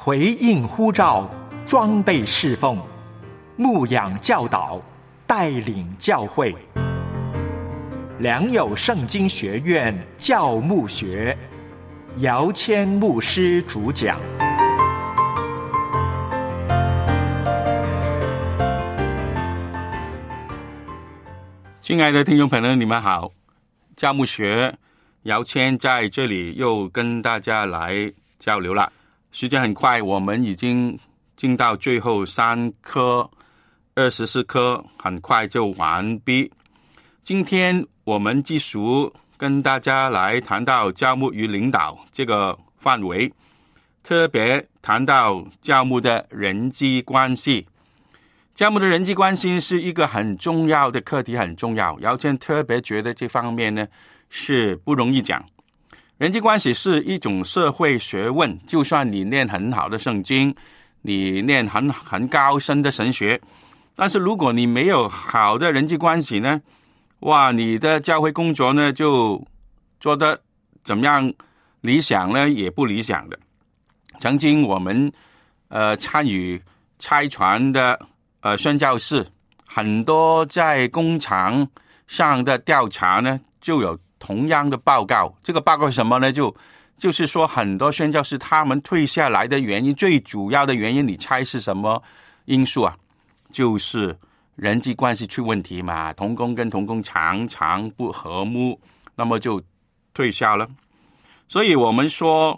回应呼召，装备侍奉，牧养教导，带领教会。良友圣经学院教牧学，姚谦牧师主讲。 亲爱的听众朋友，你们好，教牧学姚谦在这里又跟大家来交流了。时间很快，我们已经进到最后3课，24课，很快就完毕。今天我们继续跟大家来谈到教牧与领导这个范围，特别谈到教牧的人际关系。教牧的人际关系是一个很重要的课题，很重要。姚谦特别觉得这方面呢是不容易讲。人际关系是一种社会学问，就算你念很好的圣经，你念很高深的神学，但是如果你没有好的人际关系呢，哇，你的教会工作呢就做得怎么样理想呢，也不理想的。曾经我们参与拆船的宣教士，很多在工厂上的调查呢就有同样的报告。这个报告是什么呢？就是说很多宣教士他们退下来的原因，最主要的原因，你猜是什么因素啊？就是人际关系出问题嘛，同工跟同工常常不和睦，那么就退下了。所以我们说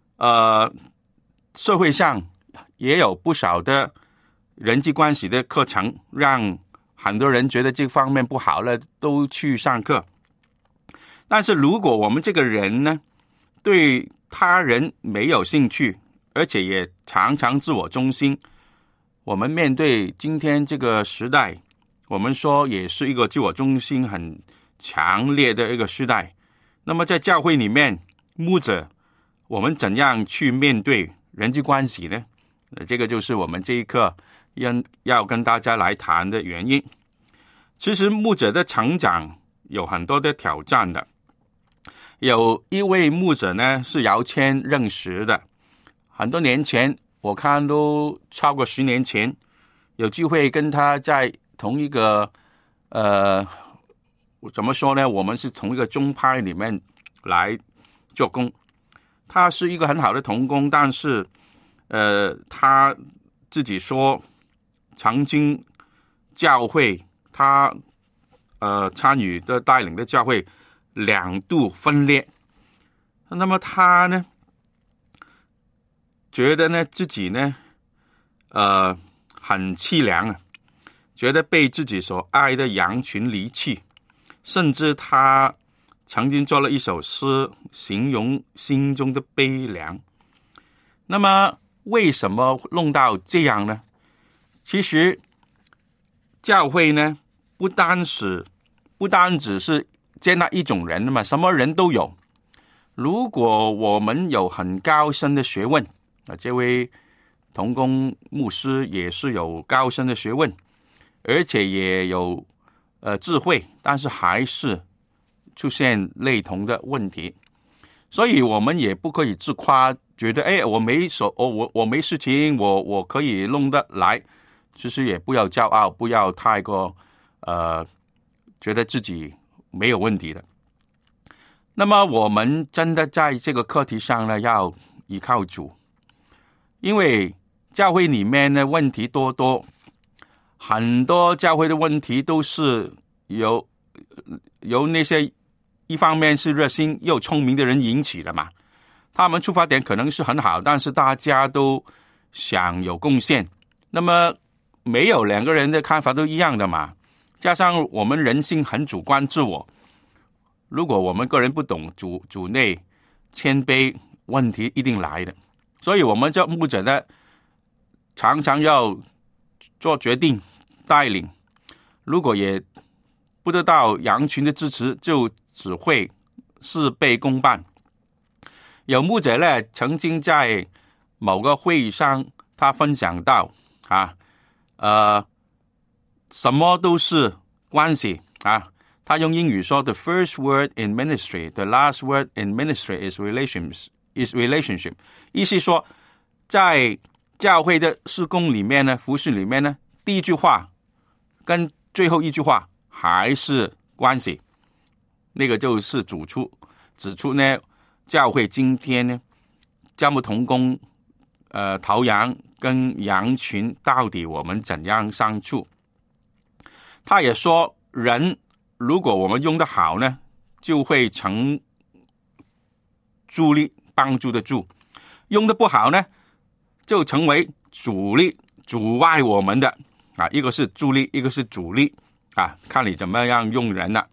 社会上也有不少的人际关系的课程，让很多人觉得这方面不好了，都去上课。但是如果我们这个人呢，对他人没有兴趣，而且也常常自我中心，我们面对今天这个时代，我们说也是一个自我中心很强烈的一个时代。那么在教会里面，牧者我们怎样去面对人际关系呢？这个就是我们这一课要跟大家来谈的原因。其实牧者的成长有很多的挑战的。有一位牧者呢是姚谦认识的，很多年前，我看都超过10年前，有机会跟他在同一个怎么说呢，我们是同一个宗派里面来做工。他是一个很好的同工，但是他自己说曾经教会他参与的带领的教会2度分裂。那么他呢觉得呢自己呢很凄凉啊，觉得被自己所爱的羊群离弃，甚至他曾经做了一首诗形容心中的悲凉。那么为什么弄到这样呢？其实教会呢不单只是接纳一种人嘛，什么人都有。如果我们有很高深的学问，这位同工牧师也是有高深的学问，而且也有智慧，但是还是出现类同的问题。所以我们也不可以自夸，觉得我没事情，我可以弄得来。其实也不要骄傲，不要太过觉得自己没有问题的。那么我们真的在这个课题上呢，要依靠主，因为教会里面呢问题多，很多教会的问题都是由那些一方面是热心又聪明的人引起的嘛。他们出发点可能是很好，但是大家都想有贡献，那么没有2个人的看法都一样的嘛。加上我们人性很主观自我，如果我们个人不懂主内谦卑，问题一定来的。所以我们这牧者呢常常要做决定带领，如果也不得到羊群的支持，就只会事倍功半。有牧者呢曾经在某个会议上他分享到什么都是关系啊。他用英语说 The first word in ministry, the last word in ministry is relationship。 意思说在教会的事工里面呢，服事里面呢，第一句话跟最后一句话还是关系，那个就是指出呢，教会今天呢，教牧同工头羊跟羊群到底我们怎样相处。他也说，人如果我们用得好呢，就会成助力，帮助的助；用得不好呢，就成为阻力，阻碍我们的啊。一个是助力，一个是阻力啊，看你怎么样用人了。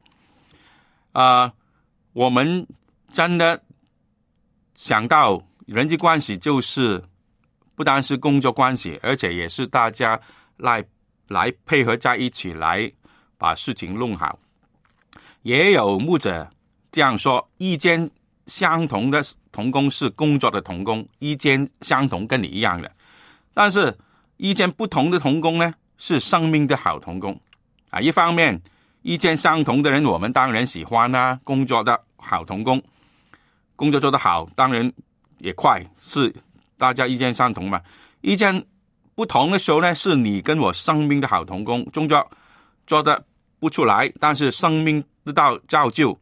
我们真的想到人际关系就是不单是工作关系，而且也是大家来配合在一起，来把事情弄好。也有牧者这样说，意见相同的同工是工作的同工，意见相同跟你一样的，但是意见不同的同工呢，是生命的好同工啊。一方面意见相同的人我们当然喜欢啊，工作的好同工，工作做得好当然也快，是大家意见相同嘛。意见不同的时候呢，是你跟我生命的好同工，工作做得不出来，但是生命得到造就，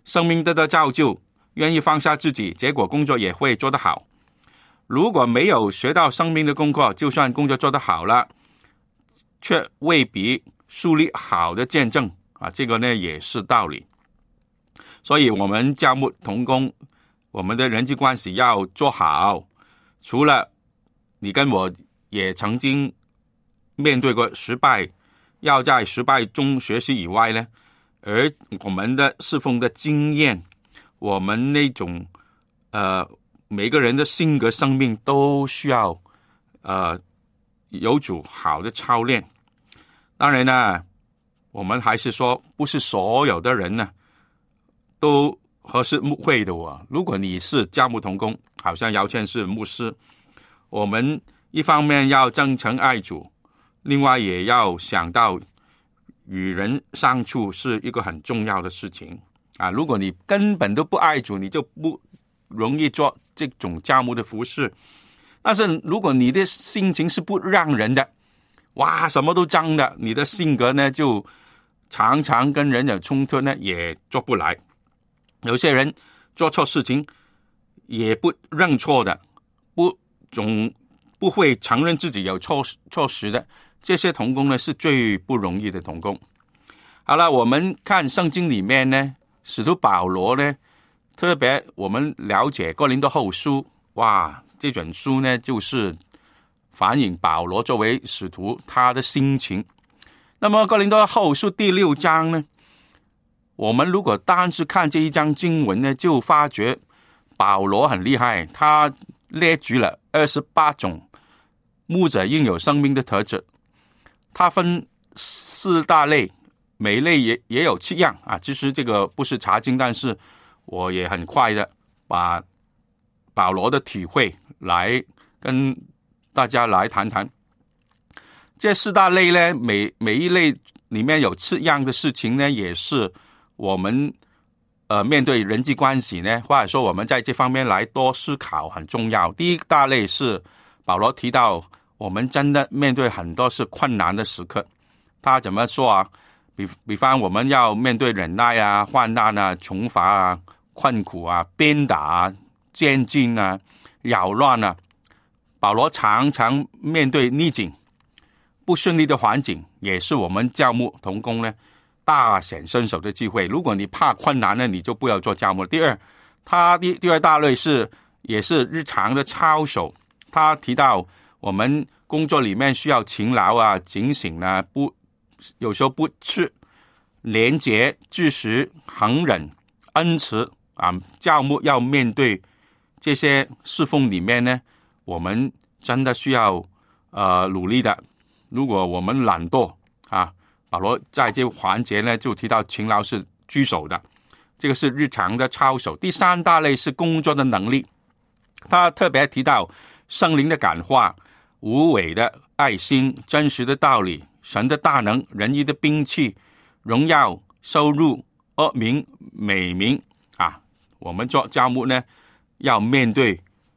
愿意放下自己，结果工作也会做得好。如果没有学到生命的功课，就算工作做得好了，却未必树立好的见证啊，这个呢也是道理。所以我们教牧同工，我们的人际关系要做好，除了你跟我也曾经面对过失败，要在失败中学习以外呢，而我们的侍奉的经验，我们那种每个人的性格生命都需要有组好的操练。当然呢，我们还是说不是所有的人呢都合适牧会的如果你是教牧同工，好像姚谦是牧师，我们一方面要真诚爱主，另外也要想到与人相处是一个很重要的事情啊。如果你根本都不爱主，你就不容易做这种教牧的服事。但是如果你的心情是不让人的，哇，什么都脏的，你的性格呢就常常跟人有冲突呢，也做不来。有些人做错事情也不认错的，总不会承认自己有错失的，这些同工呢是最不容易的同工。好了，我们看圣经里面呢，使徒保罗呢，特别我们了解哥林多后书，哇，这本书呢就是反映保罗作为使徒他的心情。那么哥林多后书第6章呢，我们如果单是看这一章经文呢，就发觉保罗很厉害，他列举了28种牧者应有生命的特质，他分4大类，每类也有7样啊。其实这个不是查经，但是我也很快的把保罗的体会来跟大家来谈谈。这4大类呢，每一类里面有7样的事情呢，也是我们面对人际关系呢，或者说我们在这方面来多思考很重要。第一大类是保罗提到我们真的面对很多是困难的时刻，他怎么说啊？比方我们要面对忍耐啊、患难啊、穷乏啊、困苦啊、鞭打啊、监禁啊、扰乱啊。保罗常常面对逆境、不顺利的环境，也是我们教牧同工呢大显身手的机会。如果你怕困难呢，你就不要做教牧。第二大类也是日常的操守，他提到我们工作里面需要勤劳啊、警醒啊，有时候不吃，廉洁、知识、恒忍、恩慈啊。教牧要面对这些侍奉里面呢，我们真的需要努力的。如果我们懒惰啊，保罗在这个环节呢就提到勤劳是居首的，这个是日常的操守。第3大类是工作的能力，他特别提到圣灵的感化、无伪的爱心、真实的道理、神的大能、仁义的兵器、荣耀、收入、恶名、美名啊。我们做教牧呢，要面对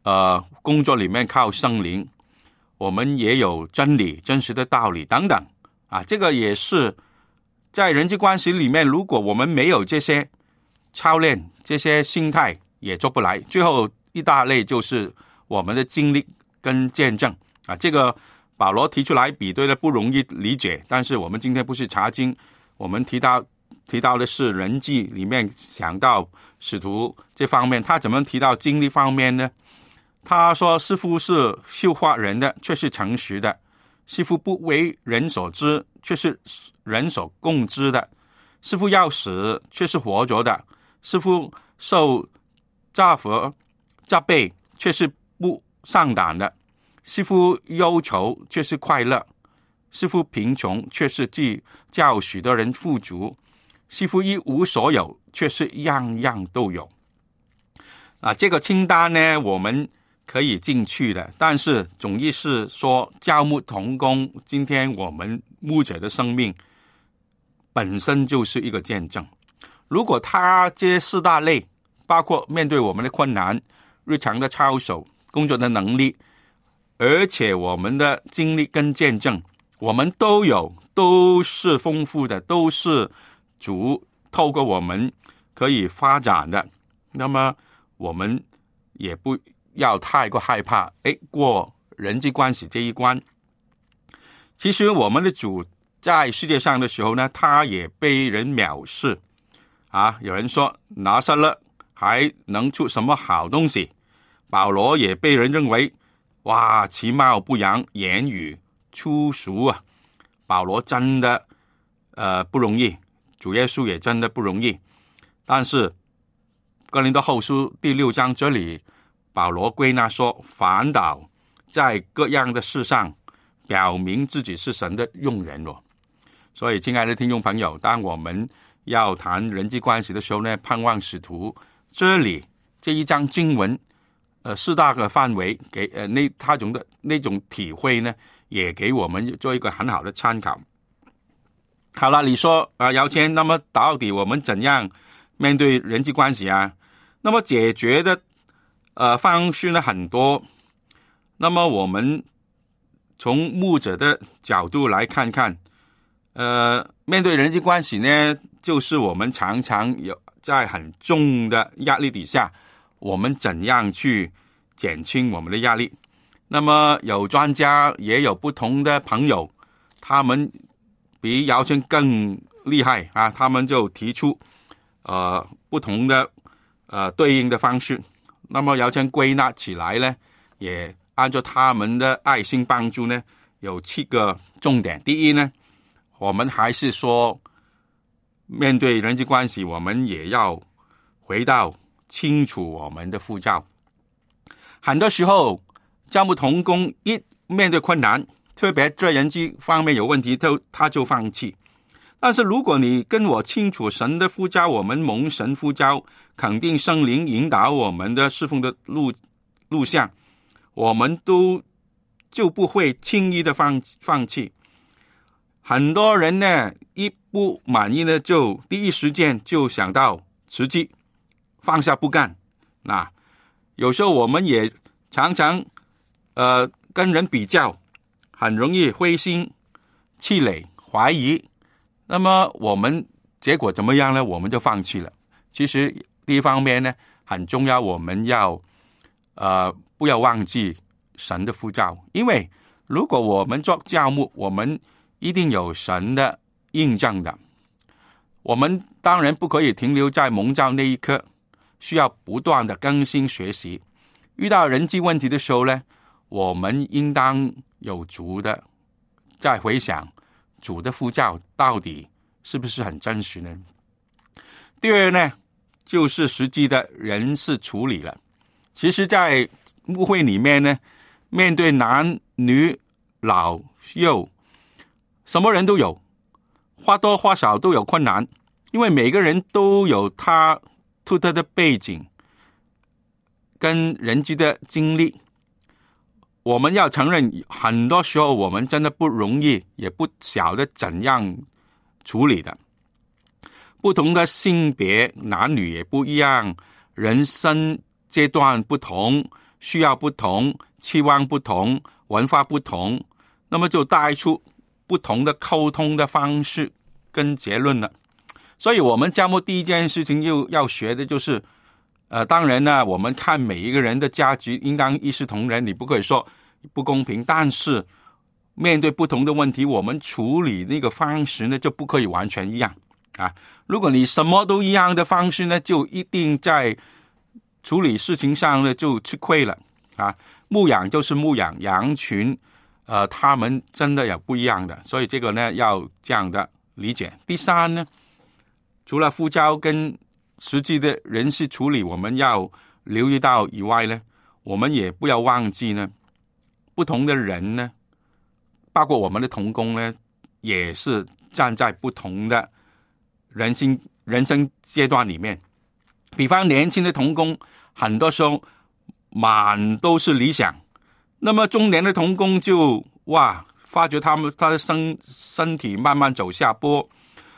工作里面靠圣灵，我们也有真理、真实的道理等等啊，这个也是在人际关系里面，如果我们没有这些操练、这些心态，也做不来。最后一大类就是我们的经历跟见证啊，这个保罗提出来比对的不容易理解，但是我们今天不是查经，我们提到的是人际里面想到使徒这方面，他怎么提到经历方面呢？他说师父是笑话人的，却是诚实的；师父不为人所知，却是人所共知的；师父要死，却是活着的；师父受责罚责备，却是不丧胆的；师父忧愁，却是快乐；师父贫穷，却是叫许多人富足；师父一无所有，却是样样都有。啊，这个清单呢，我们可以进去的，但是总意是说，教牧同工，今天我们牧者的生命本身就是一个见证。如果他这四大类，包括面对我们的困难、日常的操守、工作的能力，而且我们的经历跟见证，我们都有，都是丰富的，都是主透过我们可以发展的，那么我们也不要太过害怕过人际关系这一关。其实我们的主在世界上的时候呢，他也被人藐视啊，有人说拿撒勒还能出什么好东西，保罗也被人认为哇，其貌不扬，言语粗俗啊。保罗真的不容易，主耶稣也真的不容易。但是哥林多后书第6章这里，保罗归纳说，反倒在各样的事上表明自己是神的用人哦。所以亲爱的听众朋友，当我们要谈人际关系的时候呢，盼望使徒这里这一章经文四大个范围给那种体会呢，也给我们做一个很好的参考。好了，你说姚谦，那么到底我们怎样面对人际关系啊？那么解决的方式呢很多。那么我们从牧者的角度来看看，面对人际关系呢，就是我们常常有在很重的压力底下，我们怎样去减轻我们的压力。那么有专家也有不同的朋友，他们比姚谦更厉害啊，他们就提出不同的对应的方式。那么姚谦归纳起来呢，也按照他们的爱心帮助呢，有7个重点。第一呢，我们还是说面对人际关系，我们也要回到清楚我们的呼召。很多时候教牧同工一面对困难，特别在人际方面有问题，他就放弃。但是如果你跟我清楚神的呼召，我们蒙神呼召，肯定圣灵引导我们的侍奉的路向，我们就不会轻易的放弃。很多人呢，一不满意呢，就第一时间就想到辞职，放下不干。那有时候我们也常常跟人比较，很容易灰心气馁怀疑，那么我们结果怎么样呢？我们就放弃了。其实第一方面呢，很重要，我们要不要忘记神的呼召，因为如果我们做教牧，我们一定有神的印证的。我们当然不可以停留在蒙召那一刻，需要不断的更新学习。遇到人际问题的时候呢，我们应当有足的再回想主的呼召到底是不是很真实呢？第二呢，就是实际的人事处理了。其实在牧会里面呢，面对男女老幼，什么人都有，或多或少都有困难，因为每个人都有他独特的背景跟人际的经历。我们要承认，很多时候我们真的不容易，也不晓得怎样处理的。不同的性别男女也不一样，人生阶段不同， 需要不同，期望不同，文化不同，那么就带出不同的沟通的方式跟结论了。所以我们教牧第一件事情又要学的就是当然呢，我们看每一个人的价值应当一视同仁，你不可以说不公平，但是面对不同的问题，我们处理那个方式呢就不可以完全一样啊。如果你什么都一样的方式呢，就一定在处理事情上呢就吃亏了啊。牧养就是牧养，羊群他们真的有不一样的，所以这个呢要这样的理解。第三呢，除了呼召跟实际的人事处理我们要留意到以外呢，我们也不要忘记呢，不同的人呢，包括我们的同工呢，也是站在不同的人生阶段里面。比方年轻的同工很多时候满都是理想，那么中年的同工就发觉他的身体慢慢走下坡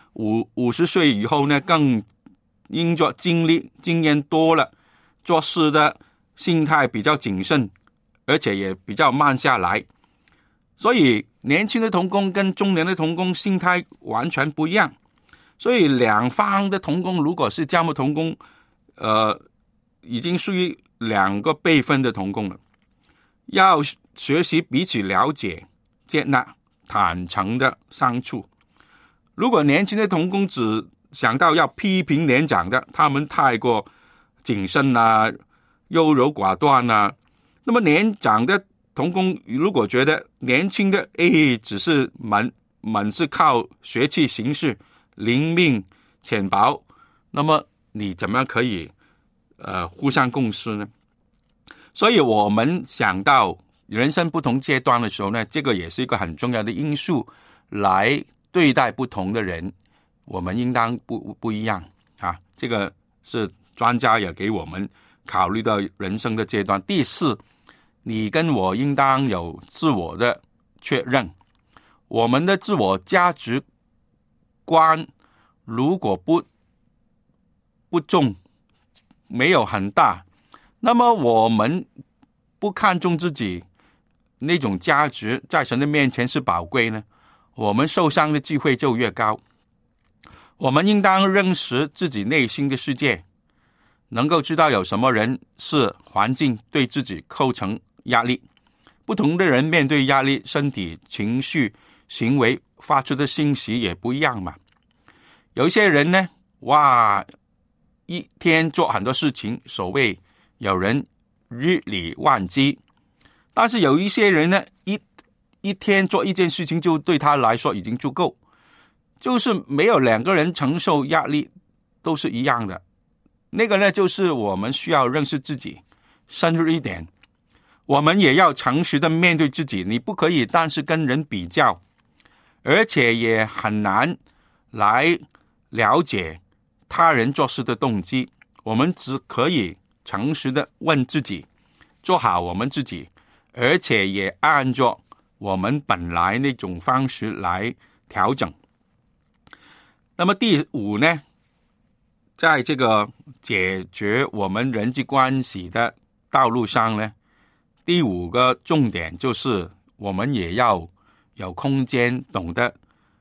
，50岁以后呢，更因着经验多了，做事的心态比较谨慎，而且也比较慢下来。所以年轻的同工跟中年的同工心态完全不一样。所以两方的同工如果是教牧同工，已经属于两个辈分的同工了，要学习彼此了解、接纳、坦诚的相处。如果年轻的同工只想到要批评年长的，他们太过谨慎啊、优柔寡断啊，那么年长的同工如果觉得年轻的只是满是靠血气行事、灵命浅薄，那么你怎么样可以互相共事呢？所以我们想到人生不同阶段的时候呢，这个也是一个很重要的因素，来对待不同的人，我们应当不一样啊。这个是专家也给我们考虑到人生的阶段。第四，你跟我应当有自我的确认，我们的自我价值观如果不重，没有很大，那么我们不看重自己那种价值在神的面前是宝贵呢，我们受伤的机会就越高。我们应当认识自己内心的世界，能够知道有什么人是环境对自己构成压力。不同的人面对压力，身体、情绪、行为发出的信息也不一样嘛。有一些人呢，一天做很多事情，所谓有人日理万机，但是有一些人呢，一天做一件事情就对他来说已经足够，就是没有两个人承受压力都是一样的。那个呢，就是我们需要认识自己，深入一点，我们也要诚实的面对自己。你不可以但是跟人比较，而且也很难来了解他人做事的动机。我们只可以诚实的问自己，做好我们自己，而且也按照我们本来那种方式来调整。那么第五呢，在这个解决我们人际关系的道路上呢，第五个重点就是我们也要有空间，懂得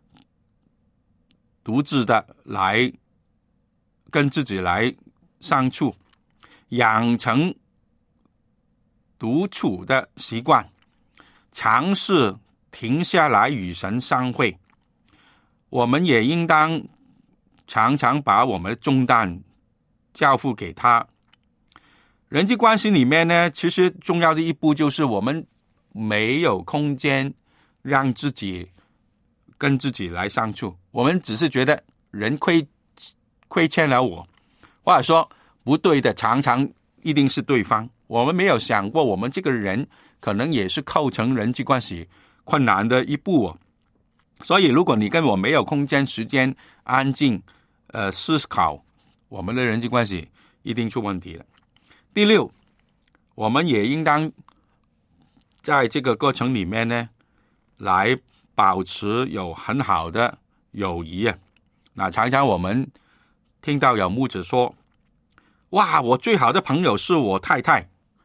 独自的来跟自己来相处，养成独处的习惯，尝试停下来与神相会。我们也应当常常把我们的重担交付给他。人际关系里面呢，其实重要的一步就是我们没有空间让自己跟自己来相处，我们只是觉得人亏欠了我，或者说不对的常常一定是对方，我们没有想过我们这个人可能也是构成人际关系困难的一步所以如果你跟我没有空间时间安静思考，我们的人际关系一定出问题了。第六，我们也应当在这个过程里面呢，来保持有很好的友谊那常常我们听到有牧者说，我最好的朋友是我太太，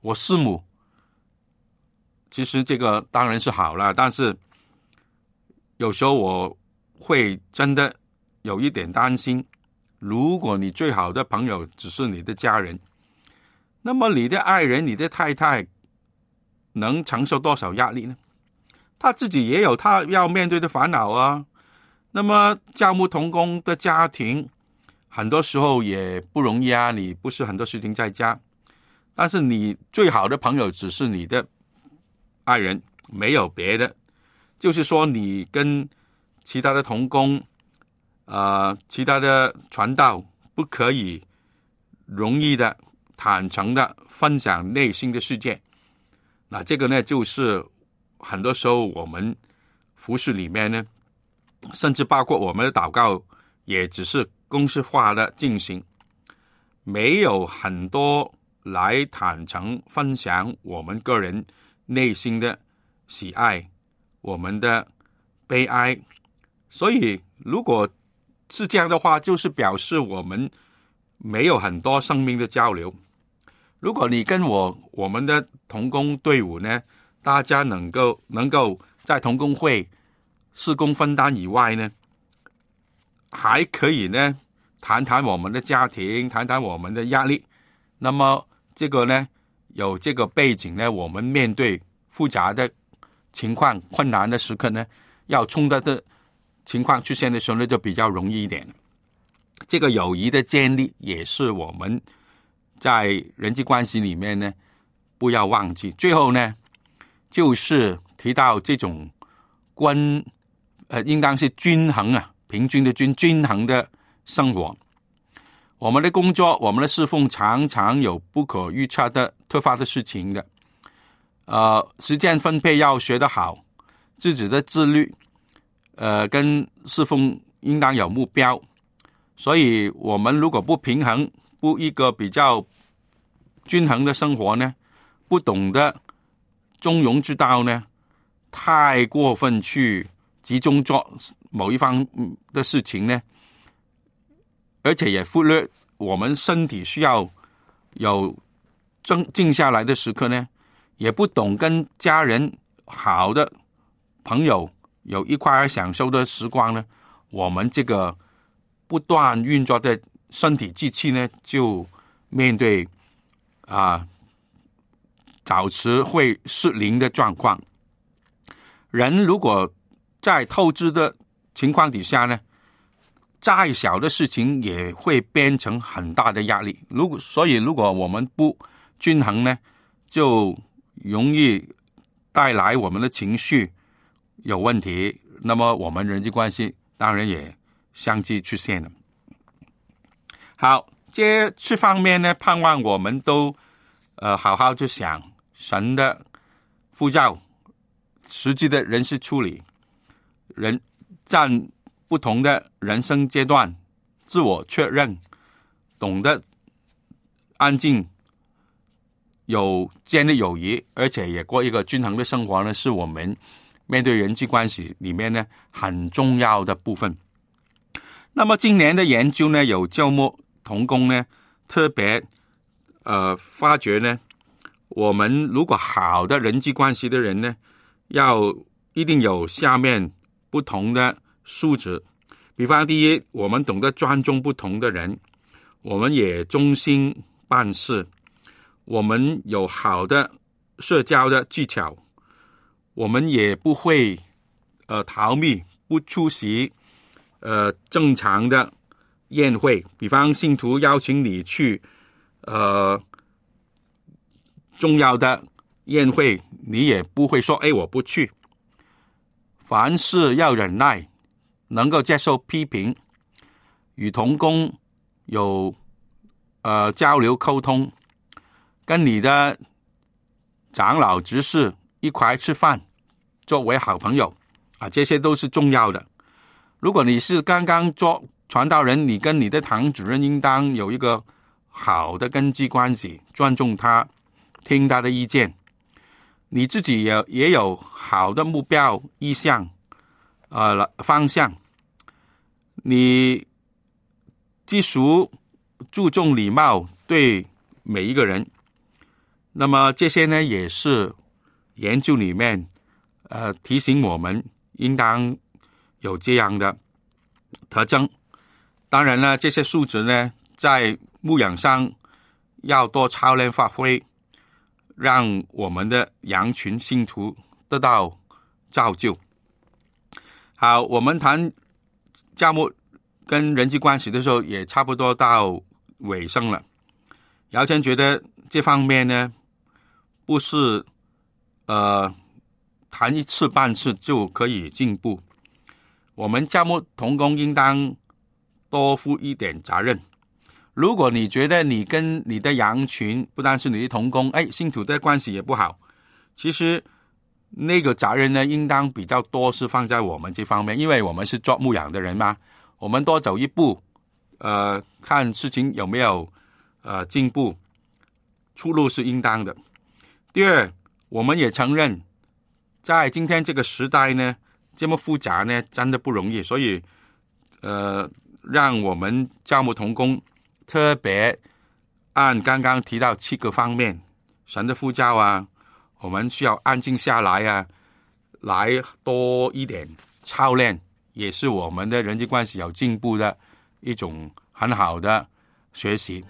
我师母，其实这个当然是好了，但是有时候我会真的有一点担心，如果你最好的朋友只是你的家人，那么你的爱人，你的太太能承受多少压力呢？他自己也有他要面对的烦恼啊。那么教牧同工的家庭很多时候也不容易啊，你不是很多事情在家，但是你最好的朋友只是你的爱人，没有别的。就是说你跟其他的同工其他的传道不可以容易的坦诚的分享内心的世界。那这个呢，就是很多时候我们服事里面呢，甚至包括我们的祷告，也只是公式化的进行，没有很多来坦诚分享我们个人内心的喜爱，我们的悲哀。所以如果是这样的话，就是表示我们没有很多生命的交流。如果你跟我们的同工队伍呢，大家能够在同工会事工分担以外呢，还可以呢谈谈我们的家庭，谈谈我们的压力。那么这个呢，有这个背景呢，我们面对复杂的情况、困难的时刻呢，要冲突的情况出现的时候呢，就比较容易一点。这个友谊的建立也是我们在人际关系里面呢不要忘记。最后呢，就是提到这种应当是均衡啊，平均的均衡的生活。我们的工作，我们的侍奉常常有不可预测的突发的事情的。时间分配要学得好，自己的自律，跟侍奉应当有目标。所以我们如果不平衡，不一个比较均衡的生活呢，不懂得中庸之道呢，太过分去集中做某一方的事情呢，而且也忽略我们身体需要有静下来的时刻呢，也不懂跟家人好的朋友有一块享受的时光呢，我们这个不断运作的身体机器呢，就面对早迟会失灵的状况。人如果在透支的情况底下呢，再小的事情也会变成很大的压力。所以如果我们不均衡呢，就容易带来我们的情绪有问题，那么我们人际关系当然也相继出现了。好，这方面呢，盼望我们都好好去想神的呼召，实际的人事处理，人占不同的人生阶段，自我确认，懂得安静，有建立友谊，而且也过一个均衡的生活呢，是我们面对人际关系里面呢很重要的部分。那么今年的研究呢，有教牧同工呢特别发觉呢，我们如果好的人际关系的人呢，一定有下面不同的素质。比方第一，我们懂得尊重不同的人，我们也忠心办事，我们有好的社交的技巧，我们也不会逃避不出席正常的宴会。比方信徒邀请你去重要的宴会，你也不会说我不去。凡事要忍耐，能够接受批评，与同工有交流沟通，跟你的长老执事一块吃饭，作为好朋友这些都是重要的。如果你是刚刚做传道人，你跟你的堂主任应当有一个好的根基关系，尊重他，听他的意见。你自己也有好的目标意向方向，你既属注重礼貌对每一个人， 那么这些呢，也是研究里面提醒我们应当有这样的特征。当然了，这些素质呢，在牧养上要多操练发挥，让我们的羊群信徒得到造就。好，我们谈教牧跟人际关系的时候，也差不多到尾声了。姚谦觉得这方面呢，不是谈一次半次就可以进步。我们教牧同工应当多负一点责任。如果你觉得你跟你的羊群，不单是你的同工，信徒的关系也不好，其实那个责任呢，应当比较多是放在我们这方面，因为我们是做牧养的人嘛，我们多走一步，看事情有没有进步，出路是应当的。第二，我们也承认，在今天这个时代呢，这么复杂呢，真的不容易，所以让我们教牧同工特别按刚刚提到7个方面，神的呼召啊，我们需要安静下来啊，来多一点操练，也是我们的人际关系有进步的一种很好的学习。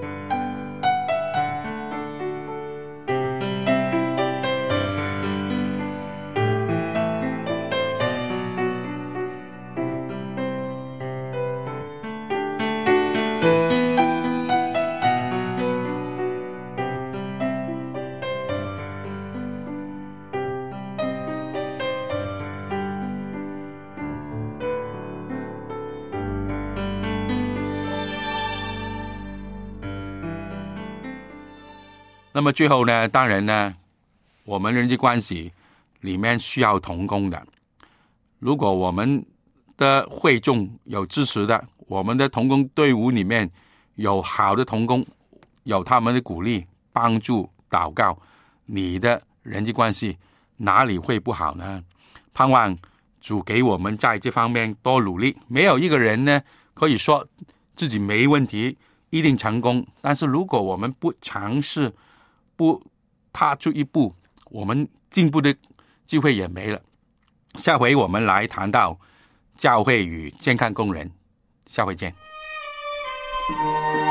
那么最后呢，当然呢，我们人际关系里面需要同工的。如果我们的会众有支持的，我们的同工队伍里面有好的同工，有他们的鼓励、帮助、祷告，你的人际关系哪里会不好呢？盼望主给我们在这方面多努力。没有一个人呢可以说自己没问题，一定成功。但是如果我们不尝试，不踏出一步，我们进步的机会也没了。下回我们来谈到教会与健康工人，下回见。